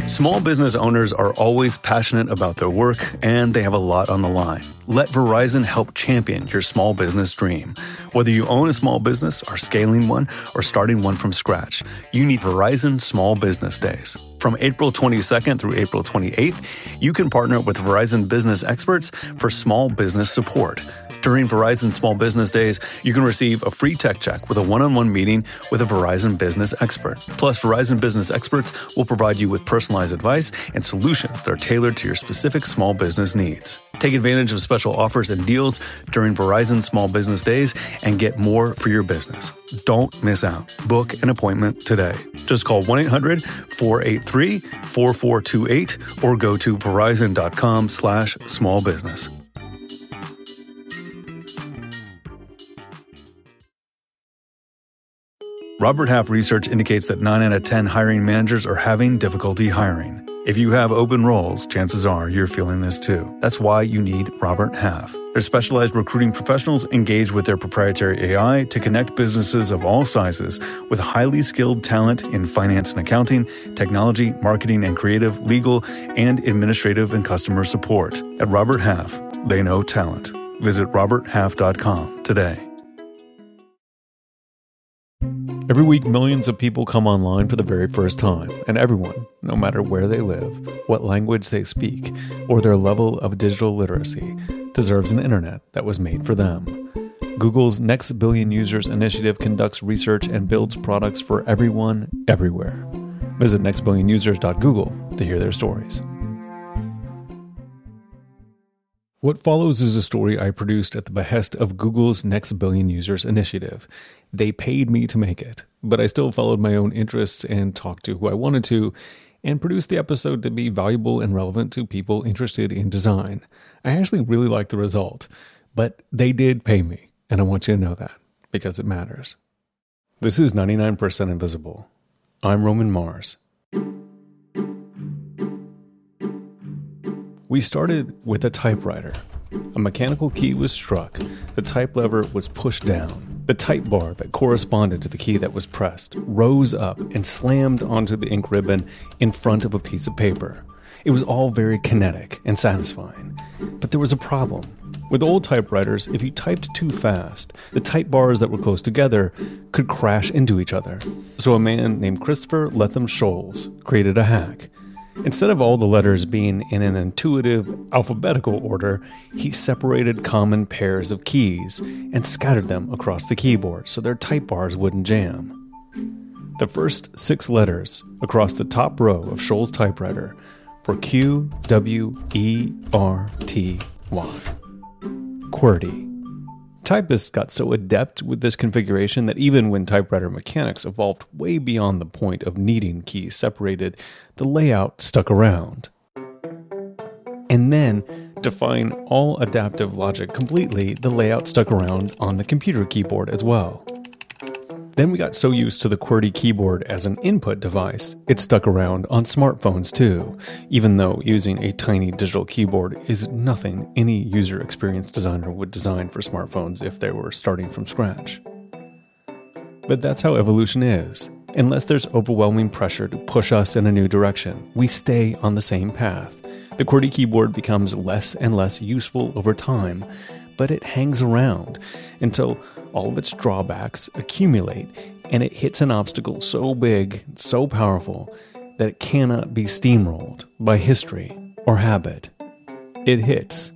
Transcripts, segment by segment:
Small business owners are always passionate about their work, and they have a lot on the line. Let Verizon help champion your small business dream. Whether you own a small business, are scaling one, or starting one from scratch, you need Verizon Small Business Days. From April 22nd through April 28th, you can partner with Verizon business experts for small business support. During Verizon Small Business Days, you can receive a free tech check with a one-on-one meeting with a Verizon business expert. Plus, Verizon business experts will provide you with personalized advice and solutions that are tailored to your specific small business needs. Take advantage of special offers and deals during Verizon Small Business Days and get more for your business. Don't miss out. Book an appointment today. Just call 1-800-483-4428 or go to verizon.com/smallbusiness. Robert Half research indicates that 9 out of 10 hiring managers are having difficulty hiring. If you have open roles, chances are you're feeling this too. That's why you need Robert Half. Their specialized recruiting professionals engage with their proprietary AI to connect businesses of all sizes with highly skilled talent in finance and accounting, technology, marketing and creative, legal, and administrative and customer support. At Robert Half, they know talent. Visit roberthalf.com today. Every week, millions of people come online for the very first time, and everyone, no matter where they live, what language they speak, or their level of digital literacy, deserves an internet that was made for them. Google's Next Billion Users initiative conducts research and builds products for everyone, everywhere. Visit nextbillionusers.google to hear their stories. What follows is a story I produced at the behest of Google's Next Billion Users initiative. They paid me to make it, but I still followed my own interests and talked to who I wanted to, and produced the episode to be valuable and relevant to people interested in design. I actually really liked the result, but they did pay me, and I want you to know that, because it matters. This is 99% Invisible. I'm Roman Mars. We started with a typewriter. A mechanical key was struck, the type lever was pushed down. The type bar that corresponded to the key that was pressed rose up and slammed onto the ink ribbon in front of a piece of paper. It was all very kinetic and satisfying. But there was a problem. With old typewriters, if you typed too fast, the type bars that were close together could crash into each other. So a man named Christopher Letham Scholes created a hack. Instead of all the letters being in an intuitive, alphabetical order, he separated common pairs of keys and scattered them across the keyboard so their type bars wouldn't jam. The first 6 letters across the top row of Scholes' typewriter were Q-W-E-R-T-Y. QWERTY. Typists got so adept with this configuration that even when typewriter mechanics evolved way beyond the point of needing keys separated, the layout stuck around. And then, to find all adaptive logic completely, the layout stuck around on the computer keyboard as well. Then we got so used to the QWERTY keyboard as an input device, it stuck around on smartphones too, even though using a tiny digital keyboard is nothing any user experience designer would design for smartphones if they were starting from scratch. But that's how evolution is. Unless there's overwhelming pressure to push us in a new direction, we stay on the same path. The QWERTY keyboard becomes less and less useful over time, but it hangs around until all of its drawbacks accumulate and it hits an obstacle so big, so powerful, that it cannot be steamrolled by history or habit. It hits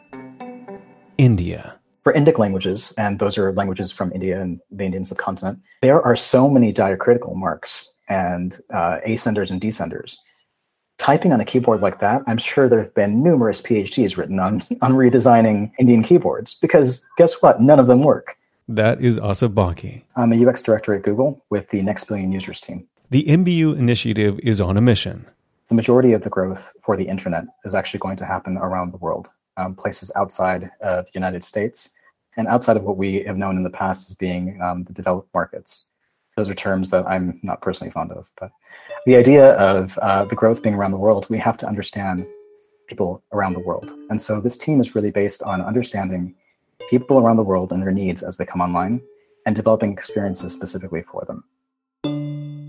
India. For Indic languages, and those are languages from India and the Indian subcontinent, there are so many diacritical marks and ascenders and descenders. Typing on a keyboard like that, I'm sure there have been numerous PhDs written on redesigning Indian keyboards, because guess what? None of them work. That is Asif Baki. I'm a UX director at Google with the Next Billion Users team. The MBU initiative is on a mission. The majority of the growth for the internet is actually going to happen around the world, places outside of the United States and outside of what we have known in the past as being the developed markets. Those are terms that I'm not personally fond of, but the idea of the growth being around the world, we have to understand people around the world. And so this team is really based on understanding people around the world and their needs as they come online and developing experiences specifically for them.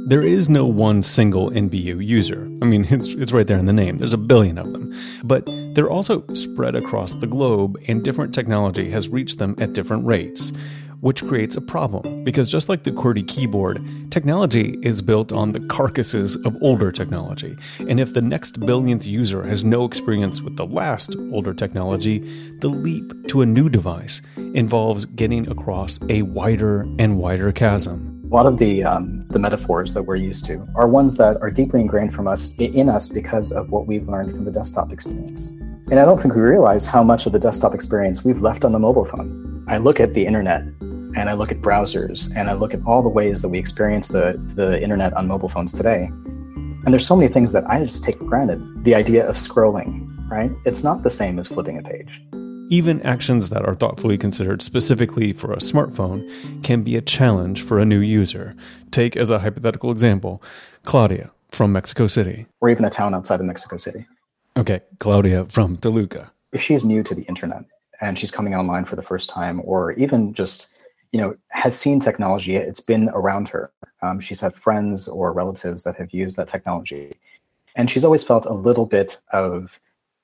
There is no one single NBU user. I mean, it's right there in the name. There's a billion of them. But they're also spread across the globe, and different technology has reached them at different rates, which creates a problem. Because just like the QWERTY keyboard, technology is built on the carcasses of older technology. And if the next billionth user has no experience with the last older technology, the leap to a new device involves getting across a wider and wider chasm. A lot of the metaphors that we're used to are ones that are deeply ingrained in us because of what we've learned from the desktop experience. And I don't think we realize how much of the desktop experience we've left on the mobile phone. I look at the internet, and I look at browsers, and I look at all the ways that we experience the internet on mobile phones today. And there's so many things that I just take for granted. The idea of scrolling, right? It's not the same as flipping a page. Even actions that are thoughtfully considered specifically for a smartphone can be a challenge for a new user. Take as a hypothetical example, Claudia from Mexico City. Or even a town outside of Mexico City. Okay, Claudia from Toluca. If she's new to the internet and she's coming online for the first time, or even just, has seen technology, it's been around her. She's had friends or relatives that have used that technology. And she's always felt a little bit of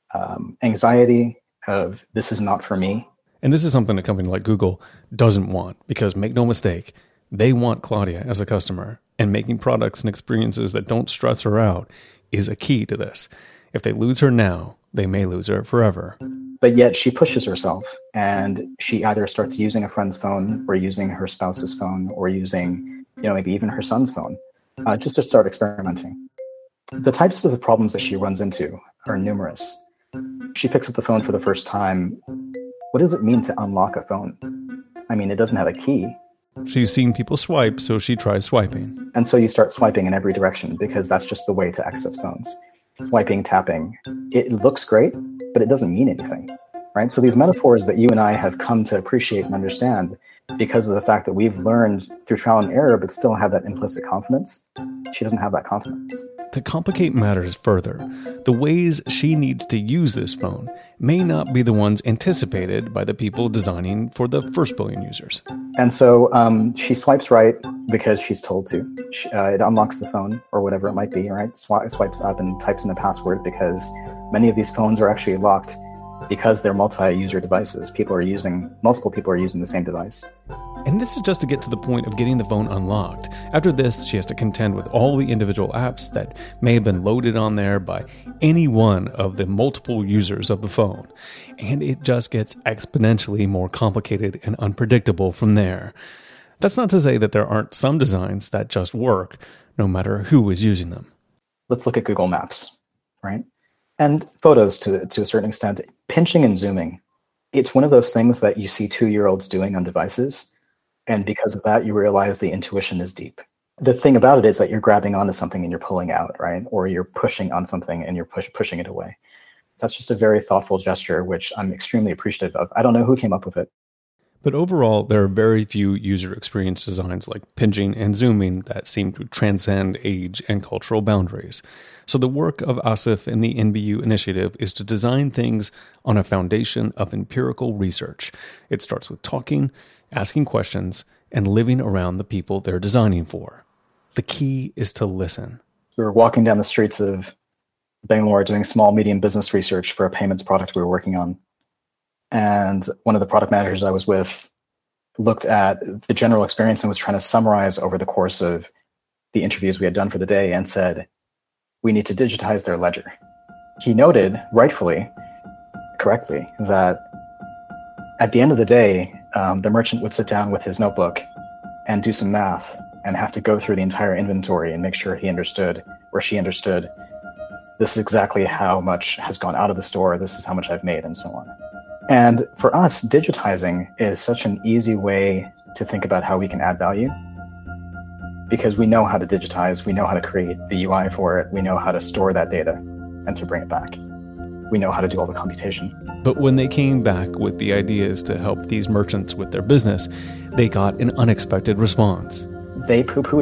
anxiety, of this is not for me. And this is something a company like Google doesn't want, because make no mistake, they want Claudia as a customer, and making products and experiences that don't stress her out is a key to this. If they lose her now, they may lose her forever. But yet she pushes herself, and she either starts using a friend's phone or using her spouse's phone or using, maybe even her son's phone, just to start experimenting. The types of problems that she runs into are numerous. She picks up the phone for the first time. What does it mean to unlock a phone? I mean, it doesn't have a key. She's seen people swipe, so she tries swiping. And so you start swiping in every direction because that's just the way to access phones. Swiping, tapping. It looks great, but it doesn't mean anything, right? So these metaphors that you and I have come to appreciate and understand because of the fact that we've learned through trial and error, but still have that implicit confidence, she doesn't have that confidence. To complicate matters further, the ways she needs to use this phone may not be the ones anticipated by the people designing for the first billion users. And so she swipes right because she's told to. It unlocks the phone or whatever it might be, right? Swipes up and types in a password because many of these phones are actually locked because they're multi-user devices. Multiple people are using the same device. And this is just to get to the point of getting the phone unlocked. After this, she has to contend with all the individual apps that may have been loaded on there by any one of the multiple users of the phone. And it just gets exponentially more complicated and unpredictable from there. That's not to say that there aren't some designs that just work, no matter who is using them. Let's look at Google Maps, right? And photos to a certain extent. Pinching and zooming. It's one of those things that you see 2-year-olds doing on devices. And because of that, you realize the intuition is deep. The thing about it is that you're grabbing onto something and you're pulling out, right? Or you're pushing on something and you're pushing it away. So that's just a very thoughtful gesture, which I'm extremely appreciative of. I don't know who came up with it. But overall, there are very few user experience designs like pinching and zooming that seem to transcend age and cultural boundaries. So the work of Asif and the NBU initiative is to design things on a foundation of empirical research. It starts with talking, asking questions, and living around the people they're designing for. The key is to listen. We were walking down the streets of Bangalore doing small, medium business research for a payments product we were working on. And one of the product managers I was with looked at the general experience and was trying to summarize over the course of the interviews we had done for the day and said, we need to digitize their ledger. He noted, rightfully, correctly, that at the end of the day, the merchant would sit down with his notebook and do some math and have to go through the entire inventory and make sure he understood, or she understood, this is exactly how much has gone out of the store, this is how much I've made, and so on. And for us, digitizing is such an easy way to think about how we can add value, because we know how to digitize, we know how to create the UI for it, we know how to store that data and to bring it back. We know how to do all the computation. But when they came back with the ideas to help these merchants with their business, they got an unexpected response. They poo-pooed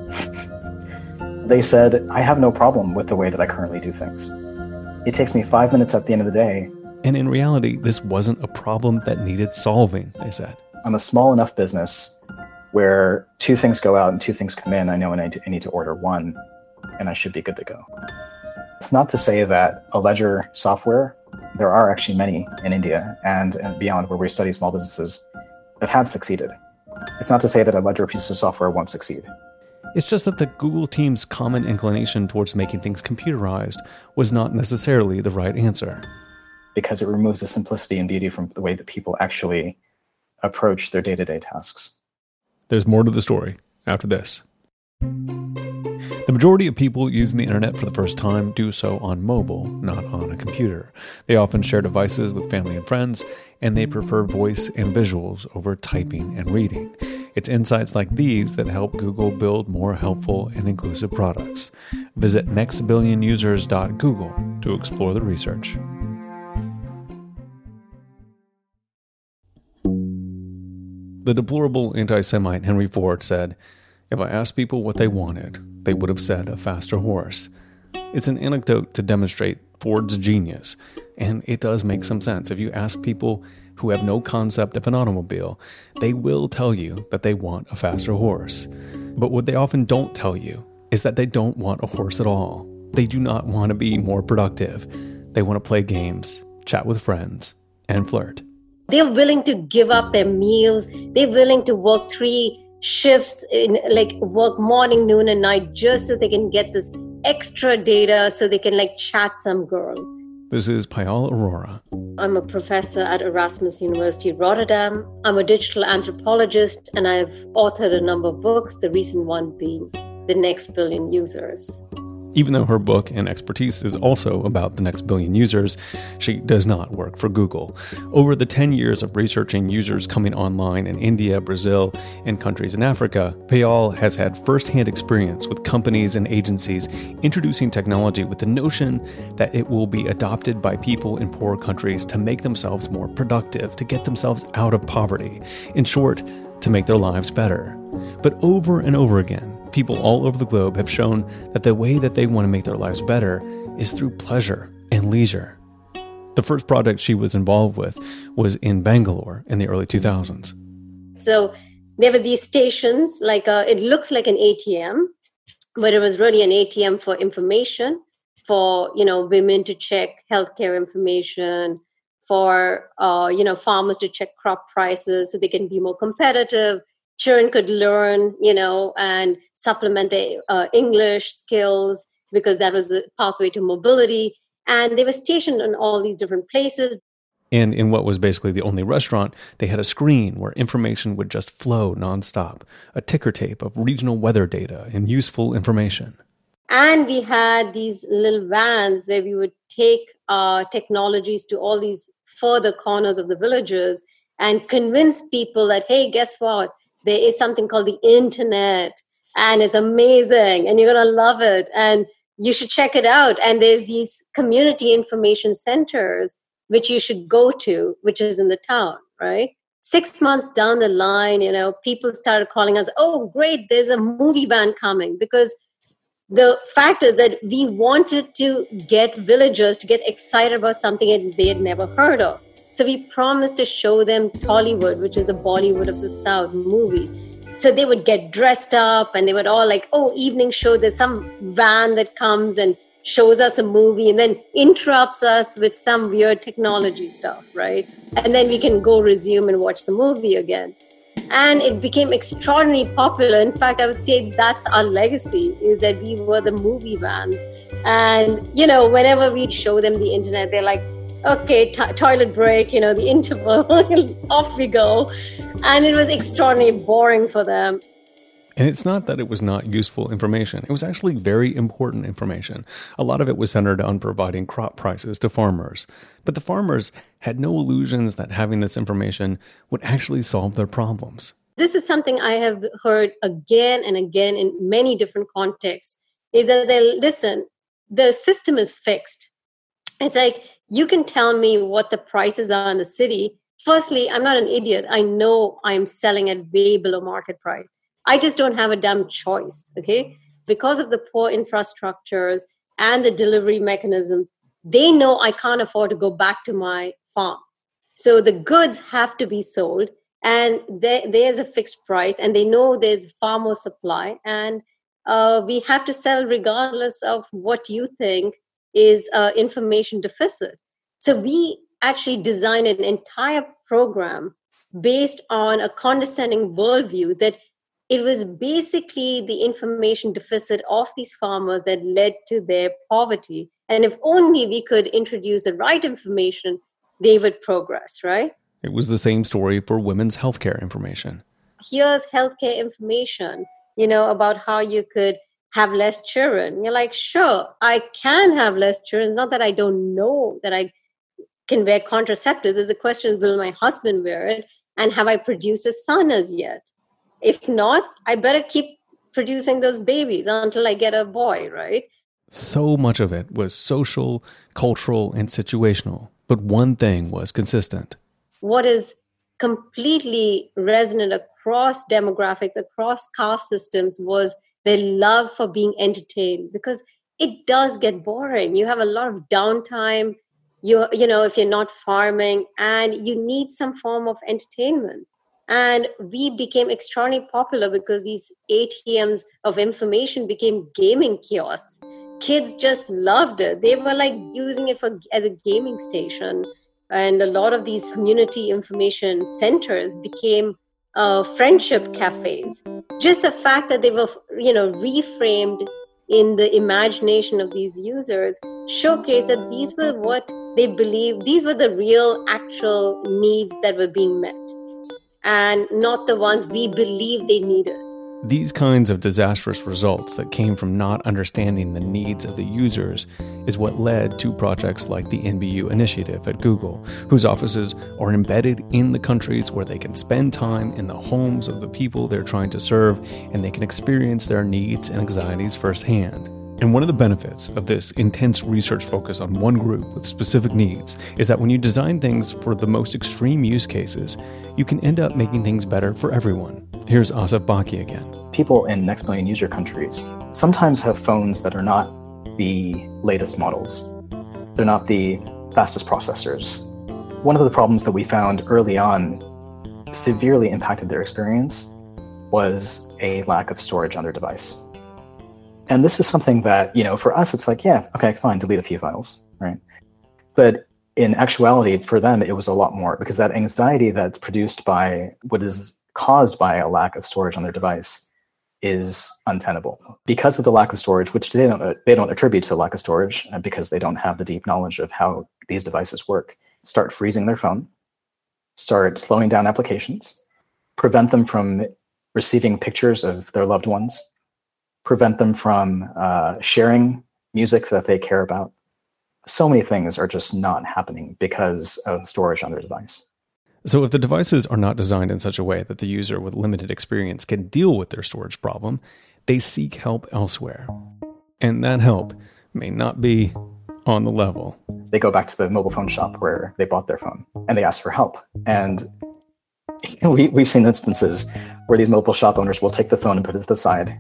it. They said, I have no problem with the way that I currently do things. It takes me 5 minutes at the end of the day. And in reality, this wasn't a problem that needed solving, they said. I'm a small enough business where two things go out and two things come in. I know I need to order one, and I should be good to go. It's not to say that a ledger software, there are actually many in India and beyond where we study small businesses that have succeeded. It's not to say that a ledger piece of software won't succeed. It's just that the Google team's common inclination towards making things computerized was not necessarily the right answer. Because it removes the simplicity and beauty from the way that people actually approach their day-to-day tasks. There's more to the story after this. The majority of people using the internet for the first time do so on mobile, not on a computer. They often share devices with family and friends, and they prefer voice and visuals over typing and reading. It's insights like these that help Google build more helpful and inclusive products. Visit nextbillionusers.google to explore the research. The deplorable anti-Semite Henry Ford said, "If I asked people what they wanted, they would have said a faster horse." It's an anecdote to demonstrate Ford's genius, and it does make some sense. If you ask people who have no concept of an automobile, they will tell you that they want a faster horse. But what they often don't tell you is that they don't want a horse at all. They do not want to be more productive. They want to play games, chat with friends, and flirt. They're willing to give up their meals. They're willing to work 3 shifts, work morning, noon, and night just so they can get this extra data so they can chat some girl. This is Payal Arora. I'm a professor at Erasmus University Rotterdam. I'm a digital anthropologist, and I've authored a number of books, the recent one being The Next Billion Users. Even though her book and expertise is also about the next billion users, she does not work for Google. Over the 10 years of researching users coming online in India, Brazil, and countries in Africa, Payal has had firsthand experience with companies and agencies introducing technology with the notion that it will be adopted by people in poor countries to make themselves more productive, to get themselves out of poverty. In short, to make their lives better. But over and over again, people all over the globe have shown that the way that they want to make their lives better is through pleasure and leisure. The first project she was involved with was in Bangalore in the early 2000s. So there were these stations, it looks like an ATM, but it was really an ATM for information, for, women to check healthcare information, for, farmers to check crop prices so they can be more competitive. Children could learn, and supplement their English skills because that was the pathway to mobility. And they were stationed in all these different places. And in what was basically the only restaurant, they had a screen where information would just flow nonstop, a ticker tape of regional weather data and useful information. And we had these little vans where we would take technologies to all these further corners of the villages and convince people that, hey, guess what? There is something called the internet, and it's amazing, and you're going to love it, and you should check it out. And there's these community information centers which you should go to, which is in the town, right? 6 months down the line, people started calling us, oh, great, there's a movie van coming. Because the fact is that we wanted to get villagers to get excited about something that they had never heard of. So we promised to show them Tollywood, which is the Bollywood of the South movie. So they would get dressed up and they would all evening show, there's some van that comes and shows us a movie and then interrupts us with some weird technology stuff, right? And then we can go resume and watch the movie again. And it became extraordinarily popular. In fact, I would say that's our legacy, is that we were the movie vans. And, whenever we show them the internet, they're like, okay, toilet break, the interval, off we go. And it was extraordinarily boring for them. And it's not that it was not useful information. It was actually very important information. A lot of it was centered on providing crop prices to farmers. But the farmers had no illusions that having this information would actually solve their problems. This is something I have heard again and again in many different contexts, is that listen, the system is fixed. It's like, you can tell me what the prices are in the city. Firstly, I'm not an idiot. I know I'm selling at way below market price. I just don't have a damn choice, okay? Because of the poor infrastructures and the delivery mechanisms, they know I can't afford to go back to my farm. So the goods have to be sold, and there's a fixed price, and they know there's far more supply, and we have to sell regardless of what you think is information deficit. So we actually designed an entire program based on a condescending worldview that it was basically the information deficit of these farmers that led to their poverty. And if only we could introduce the right information, they would progress, right? It was the same story for women's healthcare information. Here's healthcare information, about how you could have less children. You're like, sure, I can have less children. Not that I don't know that I can wear contraceptives. There's a question, will my husband wear it? And have I produced a son as yet? If not, I better keep producing those babies until I get a boy, right? So much of it was social, cultural, and situational. But one thing was consistent. What is completely resonant across demographics, across caste systems, was their love for being entertained, because it does get boring. You have a lot of downtime, if you're not farming, and you need some form of entertainment. And we became extraordinarily popular because these ATMs of information became gaming kiosks. Kids just loved it. They were like using it as a gaming station. And a lot of these community information centers became friendship cafes. Just the fact that they were, reframed in the imagination of these users showcased that these were what they believed, these were the real, actual needs that were being met, and not the ones we believed they needed. These kinds of disastrous results that came from not understanding the needs of the users is what led to projects like the NBU initiative at Google, whose offices are embedded in the countries where they can spend time in the homes of the people they're trying to serve, and they can experience their needs and anxieties firsthand. And one of the benefits of this intense research focus on one group with specific needs is that when you design things for the most extreme use cases, you can end up making things better for everyone. Here's Asif Baki again. People in next million user countries sometimes have phones that are not the latest models. They're not the fastest processors. One of the problems that we found early on severely impacted their experience was a lack of storage on their device. And this is something that, for us, it's like, yeah, okay, fine, delete a few files, right? But in actuality, for them, it was a lot more, because that anxiety that's produced by what is caused by a lack of storage on their device is untenable. Because of the lack of storage, which they don't attribute to lack of storage, because they don't have the deep knowledge of how these devices work, start freezing their phone, start slowing down applications, prevent them from receiving pictures of their loved ones, prevent them from sharing music that they care about. So many things are just not happening because of storage on their device. So if the devices are not designed in such a way that the user with limited experience can deal with their storage problem, they seek help elsewhere. And that help may not be on the level. They go back to the mobile phone shop where they bought their phone and they ask for help. And we've seen instances where these mobile shop owners will take the phone and put it to the side,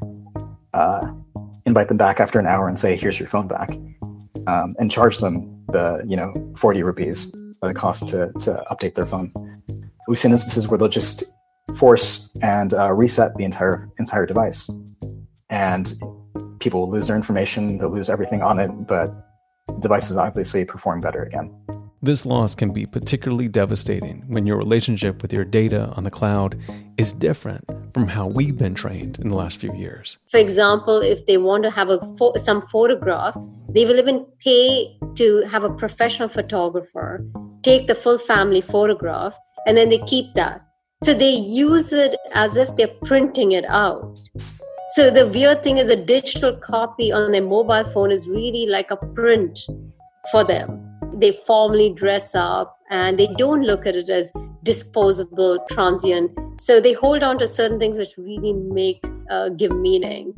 invite them back after an hour and say, here's your phone back, and charge them the 40 rupees that it costs to update their phone. We've seen instances where they'll just force and reset the entire device, and people will lose their information, they'll lose everything on it, but the devices obviously perform better again. This loss can be particularly devastating when your relationship with your data on the cloud is different from how we've been trained in the last few years. For example, if they want to have some photographs, they will even pay to have a professional photographer take the full family photograph, and then they keep that. So they use it as if they're printing it out. So the weird thing is a digital copy on their mobile phone is really like a print for them. They formally dress up and they don't look at it as disposable, transient. So they hold on to certain things which really give meaning.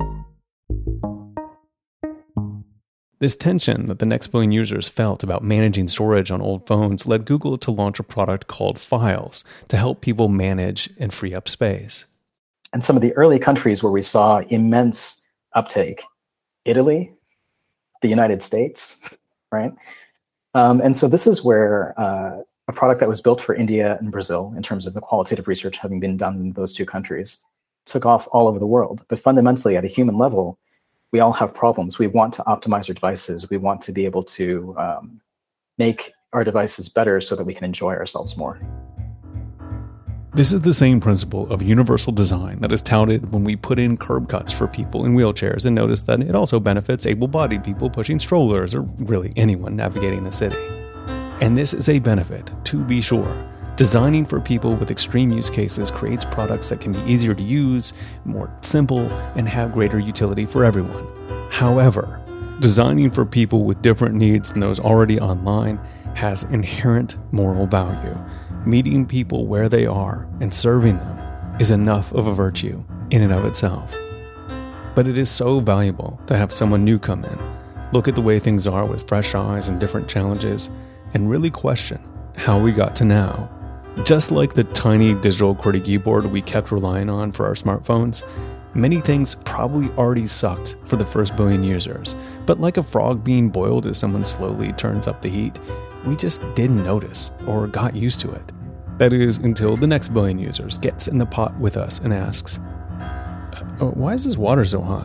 This tension that the next billion users felt about managing storage on old phones led Google to launch a product called Files to help people manage and free up space. And some of the early countries where we saw immense uptake, Italy, the United States, right? And so this is where a product that was built for India and Brazil, in terms of the qualitative research having been done in those two countries, took off all over the world. But fundamentally, at a human level, we all have problems. We want to optimize our devices. We want to be able to make our devices better so that we can enjoy ourselves more. This is the same principle of universal design that is touted when we put in curb cuts for people in wheelchairs, and notice that it also benefits able-bodied people pushing strollers, or really anyone navigating the city. And this is a benefit, to be sure. Designing for people with extreme use cases creates products that can be easier to use, more simple, and have greater utility for everyone. However, designing for people with different needs than those already online has inherent moral value. Meeting people where they are and serving them is enough of a virtue in and of itself. But it is so valuable to have someone new come in, look at the way things are with fresh eyes and different challenges, and really question how we got to now. Just like the tiny digital QWERTY keyboard we kept relying on for our smartphones, many things probably already sucked for the first billion users. But like a frog being boiled as someone slowly turns up the heat, we just didn't notice or got used to it. That is, until the next billion users gets in the pot with us and asks, why is this water so hot?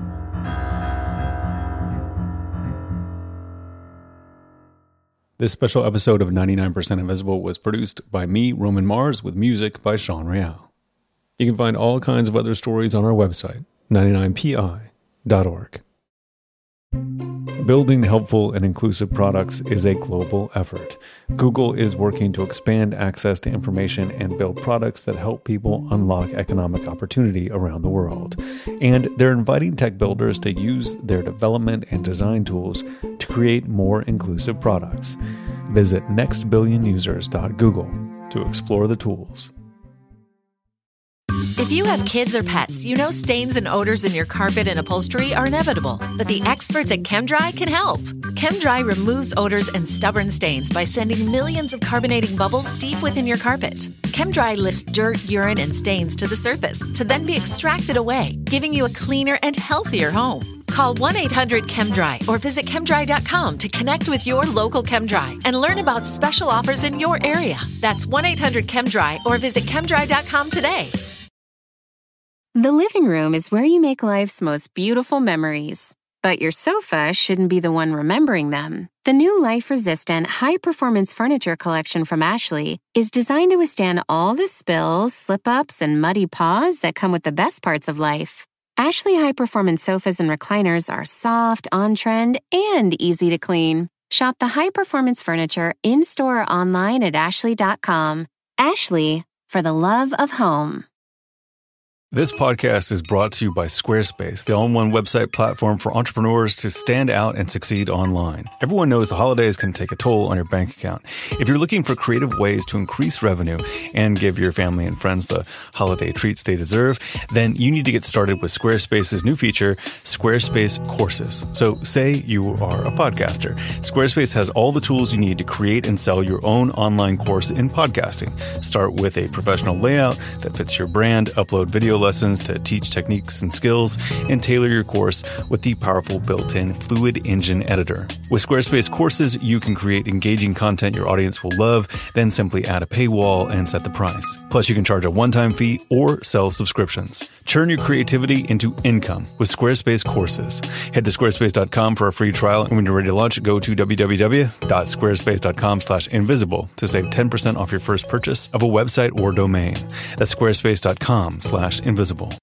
This special episode of 99% Invisible was produced by me, Roman Mars, with music by Sean Real. You can find all kinds of other stories on our website, 99pi.org. Building helpful and inclusive products is a global effort. Google is working to expand access to information and build products that help people unlock economic opportunity around the world. And they're inviting tech builders to use their development and design tools to create more inclusive products. Visit nextbillionusers.google to explore the tools. If you have kids or pets, you know stains and odors in your carpet and upholstery are inevitable, but the experts at ChemDry can help. ChemDry removes odors and stubborn stains by sending millions of carbonating bubbles deep within your carpet. ChemDry lifts dirt, urine, and stains to the surface to then be extracted away, giving you a cleaner and healthier home. Call 1-800-ChemDry or visit chemdry.com to connect with your local ChemDry and learn about special offers in your area. That's 1-800-ChemDry or visit chemdry.com today. The living room is where you make life's most beautiful memories. But your sofa shouldn't be the one remembering them. The new life-resistant, high-performance furniture collection from Ashley is designed to withstand all the spills, slip-ups, and muddy paws that come with the best parts of life. Ashley high-performance sofas and recliners are soft, on-trend, and easy to clean. Shop the high-performance furniture in-store or online at ashley.com. Ashley, for the love of home. This podcast is brought to you by Squarespace, the all-in-one website platform for entrepreneurs to stand out and succeed online. Everyone knows the holidays can take a toll on your bank account. If you're looking for creative ways to increase revenue and give your family and friends the holiday treats they deserve, then you need to get started with Squarespace's new feature, Squarespace Courses. So say you are a podcaster. Squarespace has all the tools you need to create and sell your own online course in podcasting. Start with a professional layout that fits your brand, upload video lessons to teach techniques and skills, and tailor your course with the powerful built-in Fluid Engine editor. With Squarespace Courses, you can create engaging content your audience will love, then simply add a paywall and set the price. Plus, you can charge a one-time fee or sell subscriptions. Turn your creativity into income with Squarespace Courses. Head to squarespace.com for a free trial, and when you're ready to launch, go to www.squarespace.com/invisible to save 10% off your first purchase of a website or domain. That's squarespace.com/invisible.